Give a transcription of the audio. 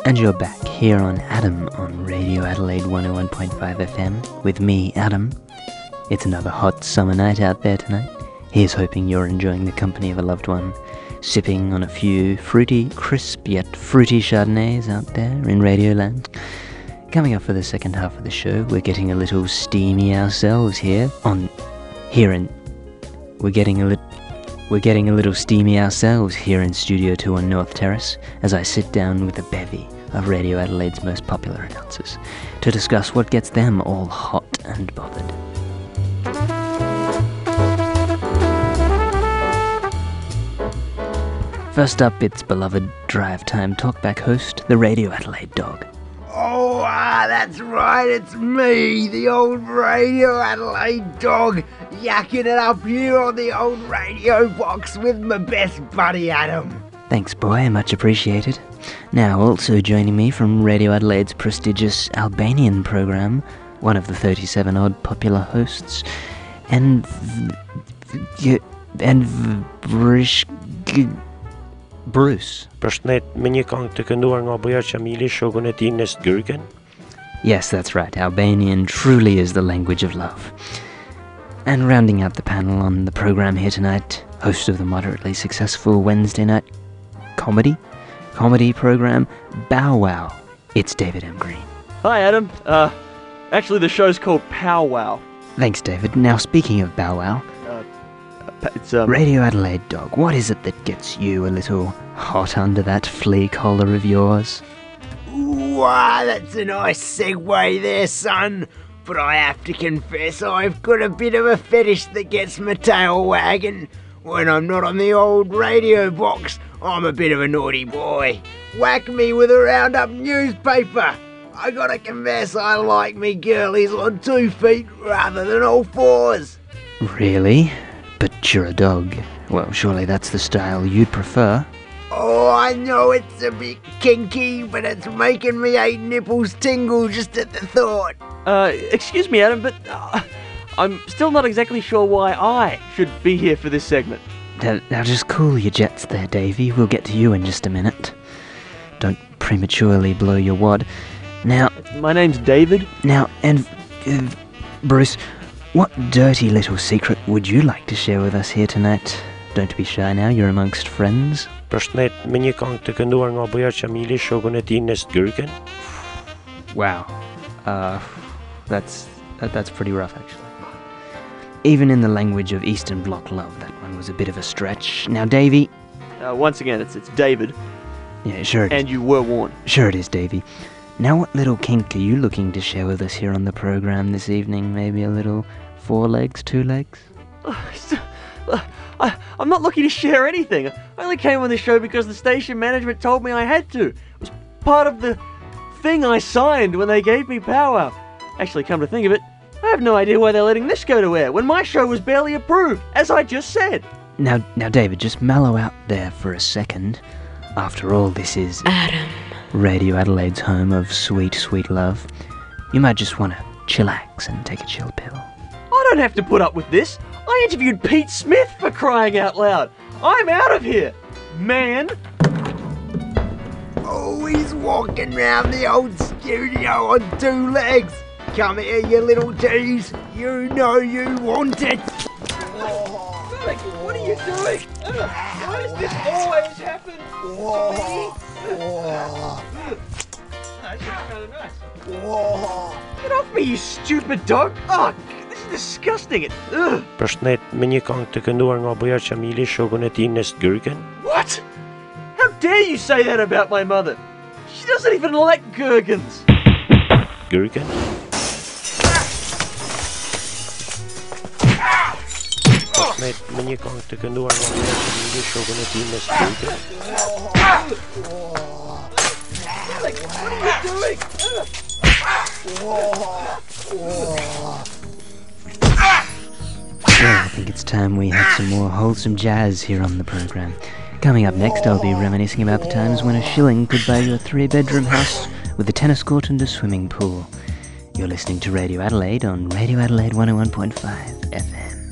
And you're back here on Adam on Radio Adelaide 101.5 FM with me, Adam. It's another hot summer night out there tonight. Here's hoping you're enjoying the company of a loved one, sipping on a few fruity, crisp yet fruity Chardonnays out there in Radioland. Coming up for the second half of the show, we're getting a little steamy ourselves We're getting a little steamy ourselves here in Studio 2 on North Terrace as I sit down with a bevy of Radio Adelaide's most popular announcers to discuss what gets them all hot and bothered. First up, it's beloved Drive Time Talkback host, the Radio Adelaide dog. Oh, that's right, it's me, the old Radio Adelaide dog, yakking it up here on the old radio box with my best buddy Adam. Thanks, boy, much appreciated. Now, also joining me from Radio Adelaide's prestigious Albanian program, one of the 37-odd popular hosts, Bruce. Përshëndet me një këngë të kënduar nga Bujar Qamili, shokun e tij Nest Gürgen. Yes, that's right. Albanian truly is the language of love. And rounding out the panel on the program here tonight, host of the moderately successful Wednesday night comedy program, Bow Wow. It's David M. Green. Hi, Adam. Actually, the show's called Pow Wow. Thanks, David. Now, speaking of Bow Wow, it's Radio Adelaide dog, what is it that gets you a little hot under that flea collar of yours? Ooh, that's a nice segue there, son. But I have to confess, I've got a bit of a fetish that gets my tail wagging. When I'm not on the old radio box, I'm a bit of a naughty boy. Whack me with a roundup newspaper. I gotta confess, I like me girlies on 2 feet rather than all 4s. Really? But you're a dog. Well, surely that's the style you'd prefer. Oh, I know it's a bit kinky, but it's making me 8 nipples tingle just at the thought. Excuse me, Adam, but I'm still not exactly sure why I should be here for this segment. Now just cool your jets there, Davey. We'll get to you in just a minute. Don't prematurely blow your wad. Now... My name's David. Now, and... Bruce, what dirty little secret would you like to share with us here tonight? Don't be shy now, you're amongst friends. Përshëndet me një këngë të kënduar nga Bujar Qamili, shokun e tij Nest Gürgen. Wow. That's pretty rough, actually. Even in the language of Eastern Bloc love, that one was a bit of a stretch. Now, Davey... Once again, it's David. Yeah, sure it is. And you were warned. Sure it is, Davey. Now, what little kink are you looking to share with us here on the program this evening? Maybe a little 4 legs, 2 legs? I'm not looking to share anything. I only came on this show because the station management told me I had to. It was part of the thing I signed when they gave me power. Actually, come to think of it, I have no idea why they're letting this go to air when my show was barely approved, as I just said. Now, David, just mellow out there for a second. After all, this is Adam. Radio Adelaide's home of sweet, sweet love. You might just want to chillax and take a chill pill. I don't have to put up with this. I interviewed Pete Smith, for crying out loud. I'm out of here, man. Oh, he's walking round the old studio on 2 legs. Come here, you little tease. You know you want it. Sonic, what are you doing? Why does this always happen to me? That's kind of nice. Get off me, you stupid dog. Oh, this is disgusting. Përshëndet me një këngë të kënduar nga Bujar Qamili, shokun e tij Nest Gürgen. What? How dare you say that about my mother? She doesn't even like gherkins. Gürgen? Përshëndet me një këngë të kënduar nga Bujar Qamili, shokun e tij Nest Gürgen. Like, what are you doing? Well, I think it's time we had some more wholesome jazz here on the program. Coming up next, I'll be reminiscing about the times when a shilling could buy you a 3-bedroom house with a tennis court and a swimming pool. You're listening to Radio Adelaide on Radio Adelaide 101.5 FM.